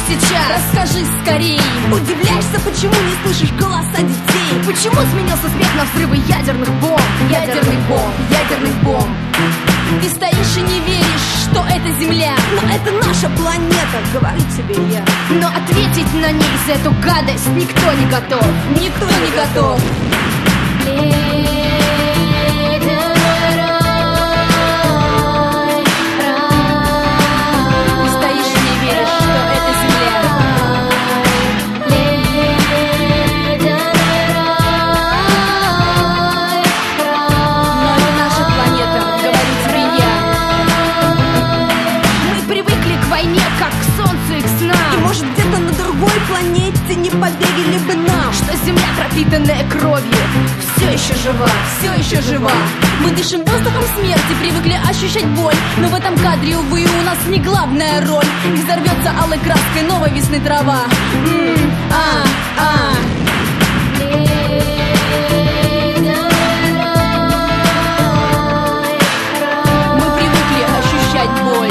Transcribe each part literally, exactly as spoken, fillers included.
сейчас? Расскажи скорей. Удивляешься, почему не слышишь голоса детей? Почему сменился смех на взрывы ядерных бомб? Ядерных бомб, ядерных бомб. Ты стоишь и не веришь, что это Земля. Но это наша планета, говорю тебе я. Но ответить на ней за эту гадость никто не готов. Никто не готов. Может, где-то на другой планете не поверили бы нам, что Земля, пропитанная кровью, все еще жива, все еще жива. Мы дышим воздухом смерти, привыкли ощущать боль, но в этом кадре, увы, у нас не главная роль. И взорвется алой краской новой весны трава. М-м, а, а. Мы привыкли ощущать боль.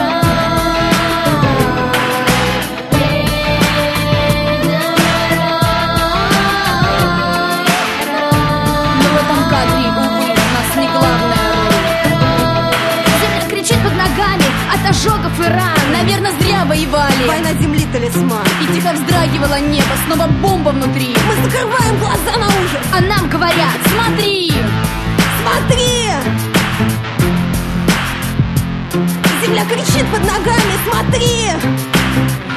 От ожогов и ран, наверное, зря воевали. Война земли талисман. И тихо вздрагивало небо, снова бомба внутри. Мы закрываем глаза на ужас, а нам говорят: смотри, смотри. Земля кричит под ногами: смотри.